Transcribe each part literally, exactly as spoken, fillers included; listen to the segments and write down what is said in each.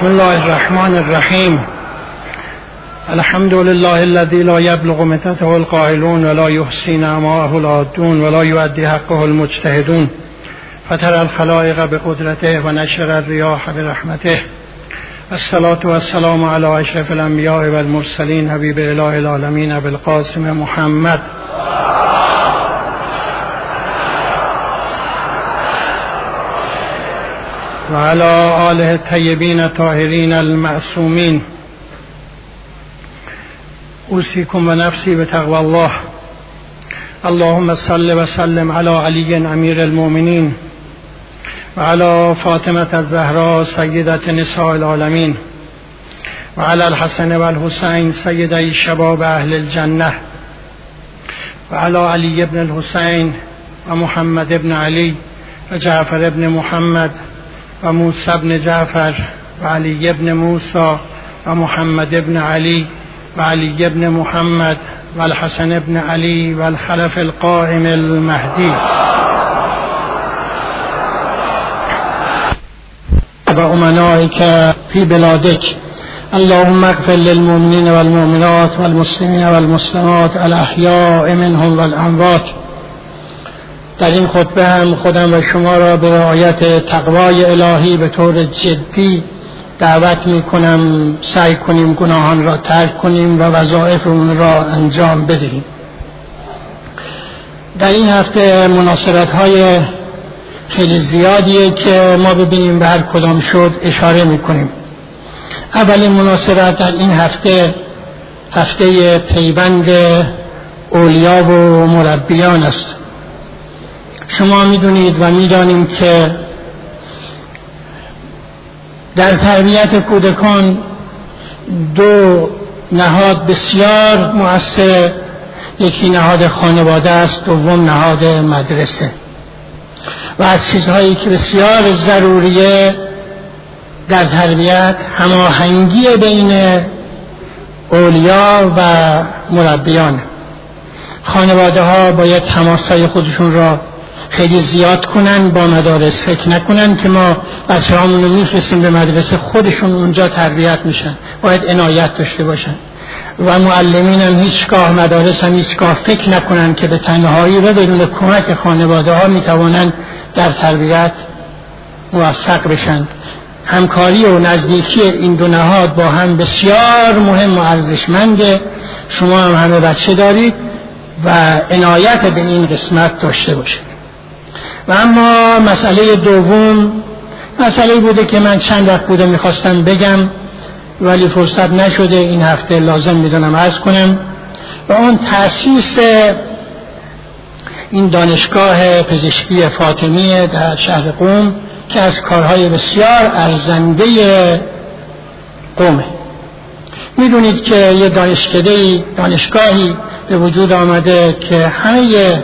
بسم الله الرحمن الرحیم. الحمد لله الذي لا يبلغ متته القائلون ولا يحصي نعماءه العادون ولا يؤدي حقه المجتهدون فترى الخلائق بقدرته ونشر الرياح برحمته. الصلاة والسلام على اشرف الانبیاء والمرسلین حبیب اله العالمین ابی القاسم محمد و علی آله الطیبین الطاهرین المعصومین. اوصیکم و نفسی بتقوی الله. اللهم صل و سلم علی علی امیر المؤمنین و علی فاطمه الزهراء سیدة نساء العالمین و علی الحسن و الحسین سیدی شباب اهل الجنه و علی علی ابن الحسین و محمد ابن علی و جعفر ابن محمد و موسی ابن جعفر و علی ابن موسی و محمد ابن علی و علی ابن محمد و الحسن ابن علی و الخلف القائم المهدی و امنائک فی بلادک. اللهم اغفر للمؤمنین والمؤمنات والمسلمین والمسلمات الاحیاء منهم والاموات. در این خطبه هم خودم و شما را به رعایت تقوای الهی به طور جدی دعوت می کنم سعی کنیم گناهان را ترک کنیم و وظایف اون را انجام بدهیم. در این هفته مناسبت های خیلی زیادیه که ما ببینیم به هر کدام شد اشاره می کنیم. اولین مناسبت در این هفته هفته پیوند اولیا و مربیان است. شما میدونید و میدانیم که در تربیت کودکان دو نهاد بسیار مؤثر، یکی نهاد خانواده است، دوم نهاد مدرسه. و از چیزهایی که بسیار ضروریه در تربیت هماهنگی بین اولیا و مربیان. خانواده ها باید تماسای خودشون را خیلی زیاد کنن با مدارس، فکر نکنن که ما بچه هامون رو میفرستیم به مدرسه خودشون اونجا تربیت میشن، باید عنایت داشته باشن. و معلمین هم هیچگاه، مدارس هم هیچگاه فکر نکنن که به تنهایی و بدون کمک خانواده ها میتوانن در تربیت موفق بشن. همکاری و نزدیکی این دو نهاد با هم بسیار مهم و ارزشمنده. شما هم همه بچه دارید و عنایت به این قسمت داشته باشید. و اما مسئله دوم مسئله بوده که من چند وقت بوده میخواستم بگم ولی فرصت نشده، این هفته لازم میدونم عرض کنم، و اون تأسیس این دانشگاه پزشکی فاطمیه در شهر قم که از کارهای بسیار ارزنده قمه. میدونید که یه دانشکده‌ای دانشگاهی به وجود آمده که همه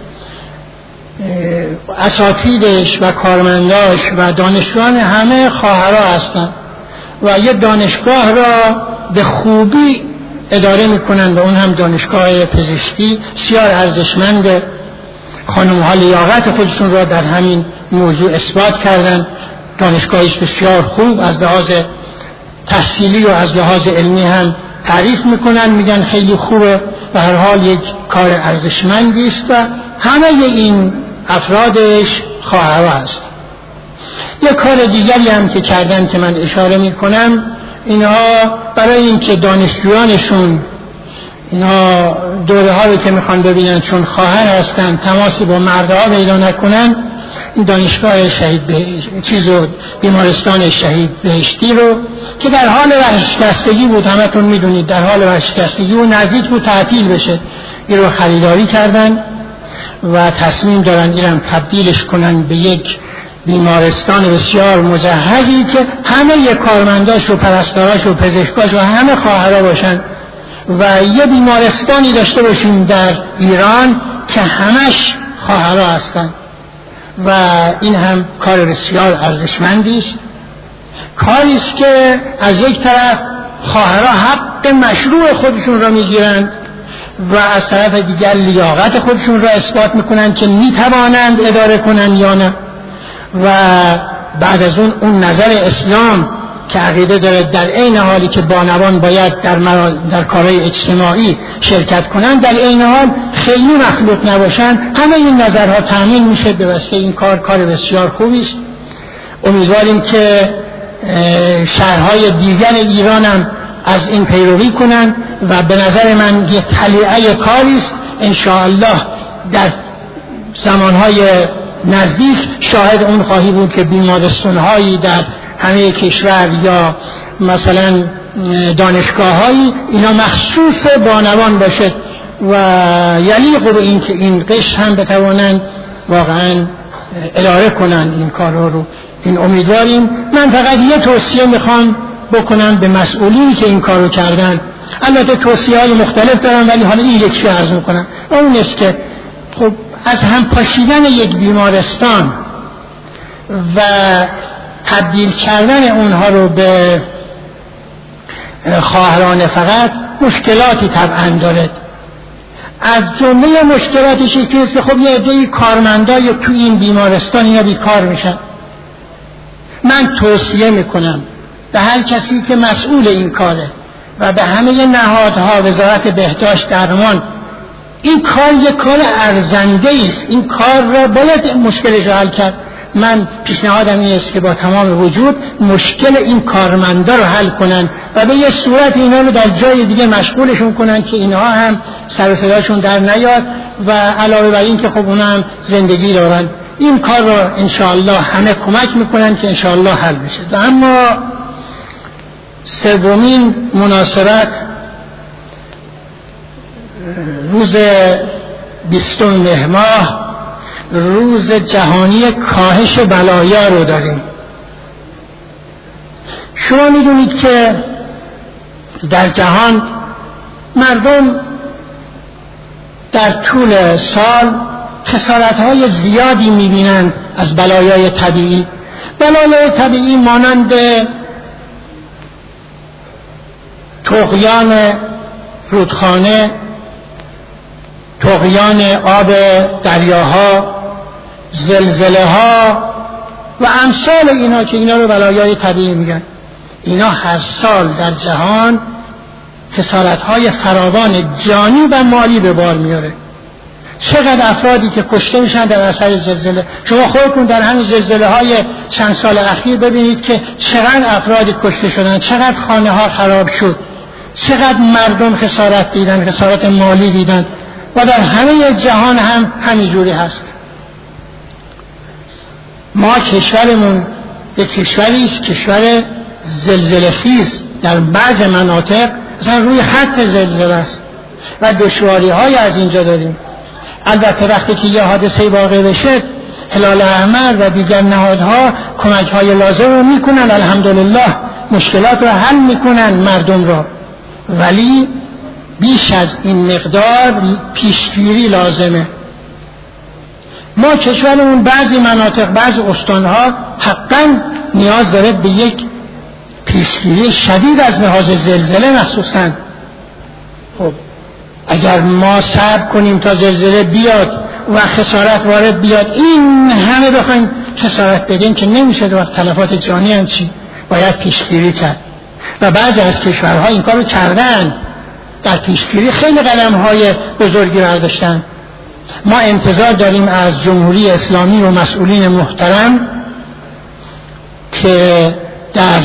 اساتیدش و کارمنداش و دانشجویان همه خواهرها هستند و یه دانشگاه را به خوبی اداره میکنن و اون هم دانشگاه پزشکی بسیار ارزشمنده. خانم‌ها لیاقت خودشون را در همین موضوع اثبات کردن. دانشگاهش بسیار خوب از لحاظ تحصیلی و از لحاظ علمی هم تعریف میکنن، میگن خیلی خوبه و هر حال یک کار ارزشمندی است و همه این افرادش خواهرها هست. یک کار دیگری هم که کردن که من اشاره میکنم، اینها برای اینکه دانشجویانشون اینها دوره ها رو که میخوان ببینن چون خواهر هستن تماسی با مردها پیدا نکنن، این دانشگاه شهید بهشت چیزو بیمارستان شهید بهشتی رو که در حال ورشکستگی بود، همتون میدونید در حال ورشکستگی و نزدیک بود تعطیل بشه، این رو خریداری کردن و تصمیم دارن اینم تبدیلش کنن به یک بیمارستان بسیار مجهزی که همه یک کارمنداش و پرستاراش و پزشکاش و همه خواهرها باشن و یه بیمارستانی داشته باشیم در ایران که همش خواهرها هستن و این هم کار بسیار ارزشمندی است. کاری است که از یک طرف خواهرها حق مشروع خودشون را میگیرند و از طرف دیگر لیاقت خودشون را اثبات میکنن که میتوانند اداره کنن یا نه. و بعد از اون اون نظر اسلام که عقیده داره در عین حالی که بانوان باید در, مرا... در کارهای اجتماعی شرکت کنند، در عین حال خیلی مخلوط نباشند. همه این نظرها تأمین میشه به واسطه این کار کار بسیار خوبی است. امیدواریم که شهرهای دیگر ایران هم از این پیروی کنند و به نظر من یک طلیعه کاری است. ان شاء الله در زمانهای نزدیک شاهد اون خواهی بود که بیمارستان‌هایی در همه کشور یا مثلا دانشگاه‌هایی اینا مخصوص بانوان باشد و یلیق به این که این قشر هم بتوانند واقعا اداره کنند این کارها رو. این امیدواریم. من فقط یه توصیه میخوام بکنم به مسئولینی که این کارو کردن. البته توصیه های مختلف دارم ولی حالا این یکی عرض میکنم. اون است که خب از هم پاشیدن یک بیمارستان و تبدیل کردن اونها رو به خواهرانه فقط مشکلاتی طبعا دارد. از جمله مشکلاتش این است که خب یه عده‌ای کارمندای تو این بیمارستان یا بیکار میشن. من توصیه میکنم به هر کسی که مسئول این کاره و به همه نهادها، وزارت بهداشت درمان، این کار یک کار ارزنده است. این کار را باید مشکلش حل کرد. من پیشنهادم این است که با تمام وجود مشکل این کارمندا رو حل کنن و به یه صورت اینا رو در جای دیگه مشغولشون کنن که اینها هم سر و صداشون در نیاد و علاوه بر این که خب اونا هم زندگی دارن. این کار رو انشاءالله همه کمک میکنن که انشاءالله حل بشه. و اما سومین مناسبت روز بیستم مهر ماه روز جهانی کاهش بلایا رو داریم. شما میدونید که در جهان مردم در طول سال خسارت‌های زیادی می‌بینند از بلایای طبیعی. بلایای طبیعی مانند طغیان رودخانه، طغیان آب دریاها، زلزله ها و امثال اینا که اینا رو بلایای طبیعی میگن. اینا هر سال در جهان خسارت‌های فراوان جانی و مالی به بار میاره. چقدر افرادی که کشته میشن در اثر زلزله. شما خودتون در همین زلزله های چند سال اخیر ببینید که چقدر افرادی کشته شدن، چقدر خانه ها خراب شد، چقدر مردم خسارت دیدن، خسارت مالی دیدن و در همه جهان هم همینجوری هست. ما کشورمون یک کشوری است، کشور زلزله خیز، در بعض مناطق مثلا روی خط زلزله است و دشواری های از اینجا داریم. البته وقتی که یه حادثه واقع بشه هلال احمر و دیگر نهادها کمک های لازم رو میکنن، الحمدلله مشکلات رو حل میکنن مردم رو، ولی بیش از این مقدار پیشگیری لازمه. ما کشورمون بعضی مناطق، بعضی استانها حقا نیاز داره به یک پیشگیری شدید از لحاظ زلزله مخصوصا. خب اگر ما صبر کنیم تا زلزله بیاد و خسارت وارد بیاد، این همه بخوایم خسارت بدیم که نمیشه. وقت تلفات جانی هم چی؟ باید پیشگیری کرد و بعضی از کشورها این کارو کردن، در پیشگیری خیلی قدم‌های بزرگی برداشتن. ما انتظار داریم از جمهوری اسلامی و مسئولین محترم که در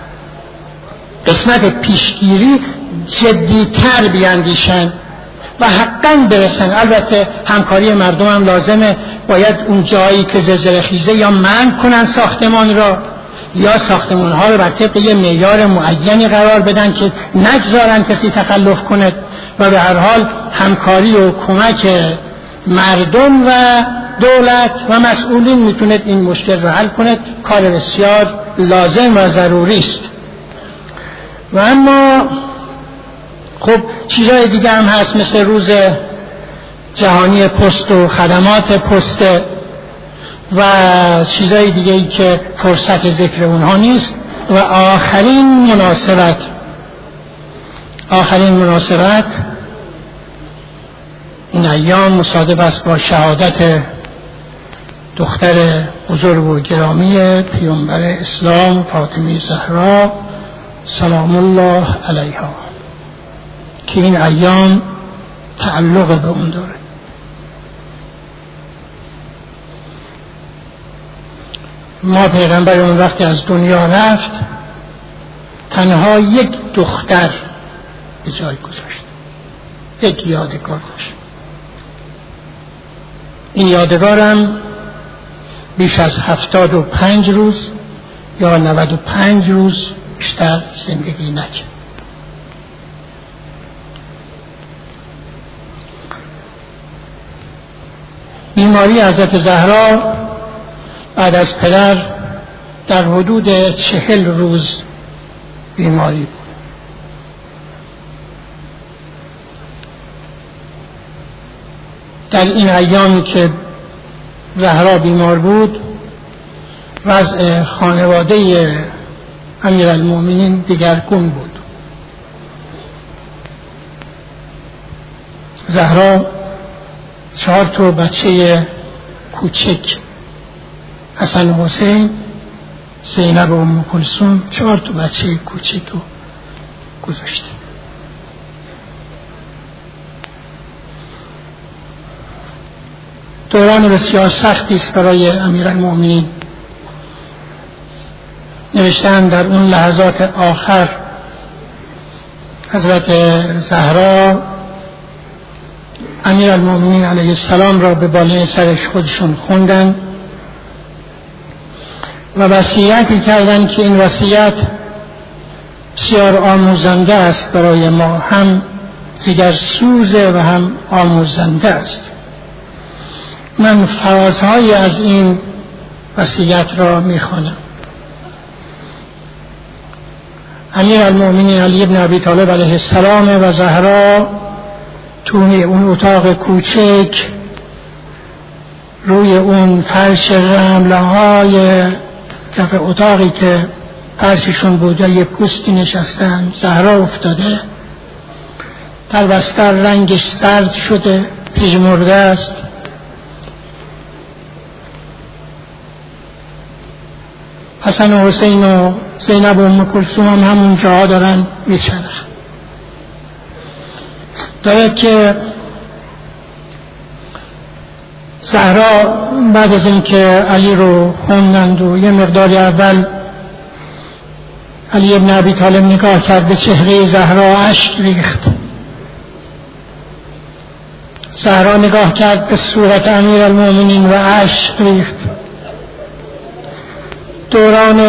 قسمت پیشگیری جدی‌تر بیاندیشن و حقاً برسن. البته همکاری مردم هم لازمه. باید اون جایی که زلزله خیزه یا منع کنن ساختمان را یا ساختمان ها رو بر طبق یه معیار معینی قرار بدن که نگذارن کسی تخلف کنه و به هر حال همکاری و کمک مردم و دولت و مسئولین میتونه این مشکل رو حل کنه. کار بسیار لازم و ضروری است. و اما خب چیزهای دیگه هم هست، مثل روز جهانی پست و خدمات پست و چیزهای دیگه ای که فرصت ذکر اونها نیست. و آخرین مناسبت آخرین مناسبت این ایام مصادف است با شهادت دختر بزرگ و گرامی پیامبر اسلام فاطمه زهرا سلام الله علیها که این ایام تعلق به اون داره. ما پیغمبر اون وقتی از دنیا رفت تنها یک دختر به جای گذاشت، یک یادگار داشت. این یادگارم بیش از هفتاد و پنج روز یا نود و پنج روز بیشتر زندگی نکرد. بیماری حضرت زهرا بعد از پدر در حدود چهل روز بیماری بود. در این ایامی که زهرا بیمار بود وضع خانواده امیرالمومنین دگرگون بود. زهرا چهار تا بچه کوچک، حسن و حسین، زینب و ام کلثوم، چهار تا بچه کوچک رو گذاشته. دوران بسیار سختی است برای امیرالمومنین. نوشتن در اون لحظات آخر حضرت زهرا امیرالمومنین علیه السلام را به بالای سرش خودشون خوندن و وصیتی کردن که این وصیت بسیار آموزنده است برای ما، هم جگرسوزه و هم آموزنده است. من فرازهای از این وصیت را میخوانم. امیرالمومنین علی بن ابی طالب علیه السلام و زهرا توی اون اتاق کوچک روی اون فرش رملهای کف اتاقی که فرششون بوده یه پوستی نشستن. زهرا افتاده، در بستر رنگش سرد شده، پیژمرده است. حسن و حسین و زینب و ام کلثوم هم همون جاها دارن میچرخن. داره که زهرا بعد از اینکه علی رو خوندند و یه مقداری اول علی ابن ابی طالب نگاه کرد به چهره زهرا، اشک ریخت. زهرا نگاه کرد به صورت امیرالمومنین و اشک ریخت. دوران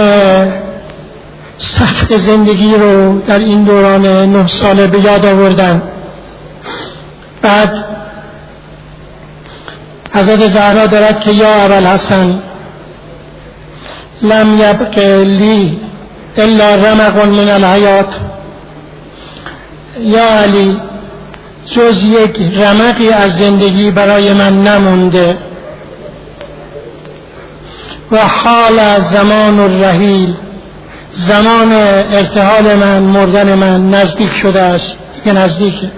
سخت زندگی رو در این دوران نه ساله به یاد آوردن. بعد حضرت زهرا دارد که یا ابوالحسن لم یبق لی الا رمق من الحیات، یا علی جز یک رمقی از زندگی برای من نمونده. و حال زمان الرحیل، زمان ارتحال من، مردن من نزدیک شده است، دیگه نزدیکه.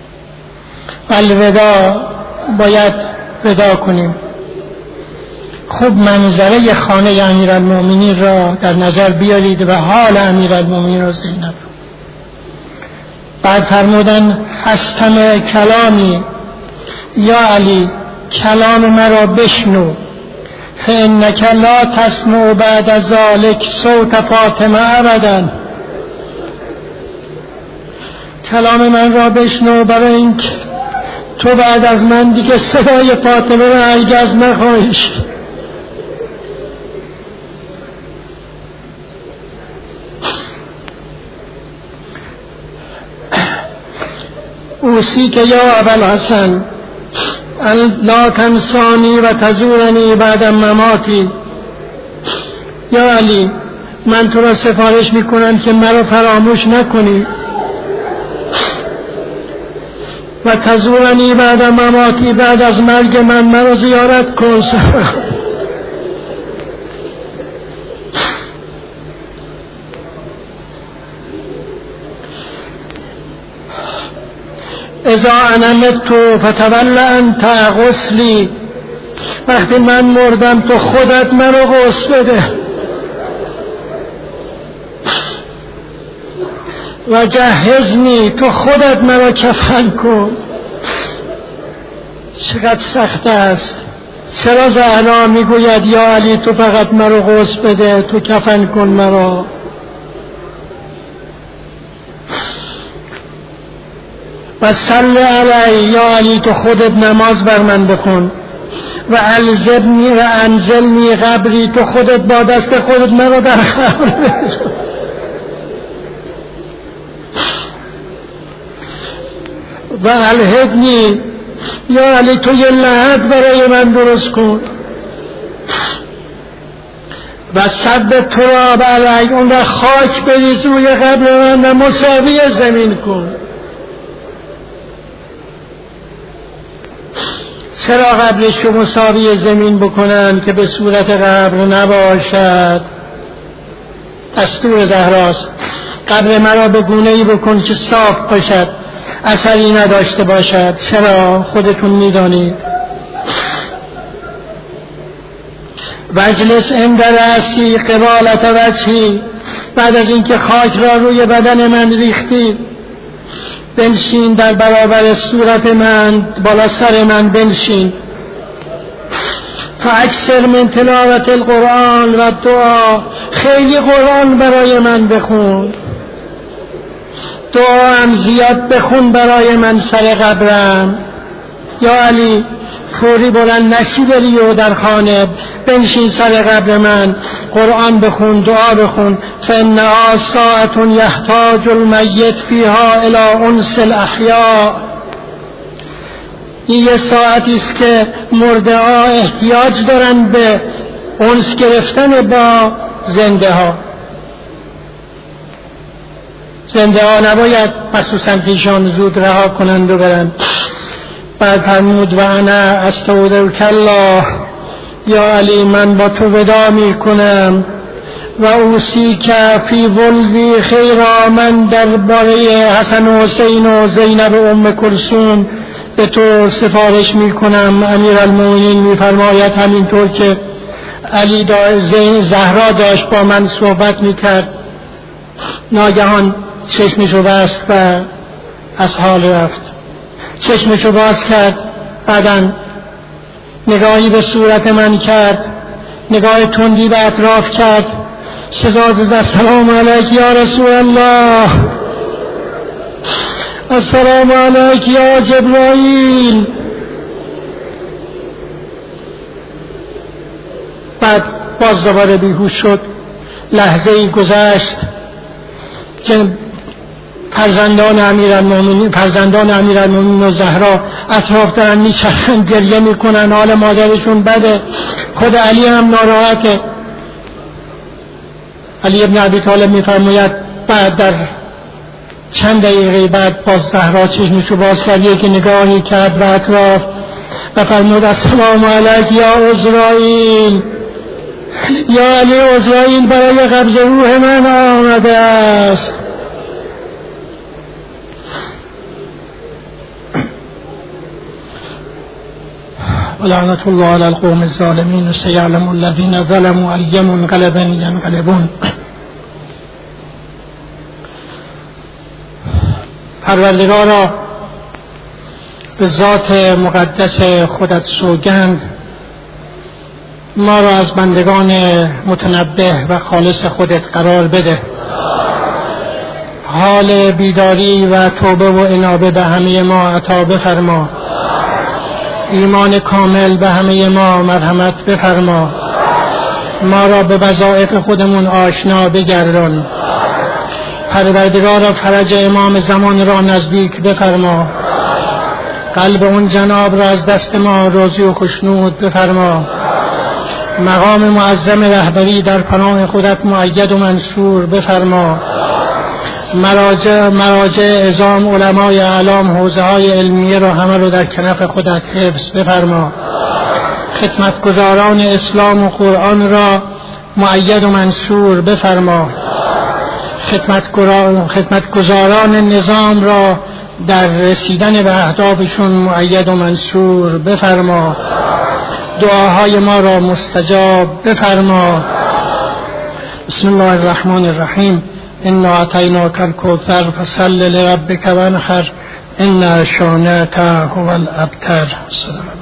الوداع، باید ودا کنیم. خوب منظره خانه امیرالمومنین را در نظر بیارید و حال امیرالمومنین را زینب. بعد فرمودن هستم کلامی، یا علی کلام مرا بشنو، فانک لا تسمع بعد ذلک صوت فاطمه ابدا. کلام من را بشنو برای اینکه تو بعد از من دیگه صدای فاطمه را هرگز نخواهی شنید. اوصیک یا ابوالحسن لا تنسانی و تزورنی بعد مماتی. یا علی من تو را سفارش میکنم که مرا فراموش نکنی و تزورنی بعد مماتی، بعد از مرگ من مرا زیارت کن. اذا انا مت فتول انت غسلی وقتی من مردم تو خودت مرا غسل بده و جهزنی، تو خودت مرا کفن کن. چقدر سخت است. چرا زهرا میگوید یا علی تو فقط مرا غسل بده، تو کفن کن مرا. و صلی علی، یا علی تو خودت نماز بر من بکن. و الزمنی و انزلنی قبری، تو خودت با دست خودت مرا در قبر بذار. و الهدنی، یا علی تو یه لحظ برای من درست کن. و صد تراب علی، اون را خاک بریز روی قبر من و مساوی زمین کن. چرا قبرش رو مساوی زمین بکنن که به صورت قبر نباشد؟ دستور زهراست. قبر مرا به گونه‌ای بکن که صاف باشد، اثری نداشته باشد. چرا؟ خودتون میدانید. وجلس عند رأسی قبالت وجهی، بعد از اینکه خاک را روی بدن من ریختی بنشین در برابر صورت من، بالا سر من بنشین. فاکثر من تلاوت القرآن و دعا، خیلی قرآن برای من بخون، دعا هم زیاد بخون برای من سر قبرم. یا علی فوری بلند نشی بری و در خانه بنشین سر قبر من، قرآن بخون، دعا بخون. فانها ساعة یحتاج المیت فیها الی انس الاحیاء، این یه ساعتی است که مرده ها احتیاج دارن به انس گرفتن با زنده ها. زنده ها نباید مخصوصا پیشان زود رها کنند و برند. بعد فرمود و انا استودعک الله، یا علی من با تو ودا می کنم. و اوصیک فی ولدی خیرا، من درباره حسن و حسین و زینب و ام کلثوم به تو سفارش می کنم. امیرالمومنین می فرماید همینطور که علی زهرا داشت با من صحبت می کرد، ناگهان چشمشو بست و از حال رفت. چشمشو باز کرد، بعداً نگاهی به صورت من کرد، نگاه تندی به اطراف کرد، صدا زد سلام علیک یا رسول الله، السلام علیک یا جبرائیل. بعد باز دوباره بیهوش شد. لحظه ای گذشت که فرزندان امیرالمومنین فرزندان امیرالمومنین و زهرا اطراف دارن میچرخن، گریه میکنن، حال مادرشون بده، خود علی هم ناراحته. علی ابن ابی طالب میفرماید بعد در چند دقیقه بعد باز زهرا چشمشو باز کرد، یک نگاهی کرد به اطراف و فرمود السلام علیک یا عزرائیل، یا علی عزرائیل برای قبض روح من آمده است. ولعنت الله علی القوم الظالمین سیعلم الذین ظلموا ای منقلب ینقلبون. پروردگارا به ذات مقدس خودت سوگند، ما را از بندگان متنبه و خالص خودت قرار بده. حال بیداری و توبه و انابه به همه ما عطا بفرما. ایمان کامل به همه ما مرحمت بفرما. ما را به وظایف خودمون آشنا بگردان. پروردگارا فرج امام زمان را نزدیک بفرما. قلب اون جناب را از دست ما راضی و خوشنود بفرما. مقام معظم رهبری در پناه خودت مؤید و منصور بفرما. مراجع مراجع عظام علمای اعلام حوزه های علمیه را همه رو در کنف خودت حفظ بفرما. خدمتگزاران اسلام و قرآن را مؤید و منصور بفرما. خدمتگزاران نظام را در رسیدن به اهدافشون مؤید و منصور بفرما. دعاهای ما را مستجاب بفرما. بسم الله الرحمن الرحیم. انا اعطیناک الکوثر فصل لربک وانحر ان شانئک هو الابتر.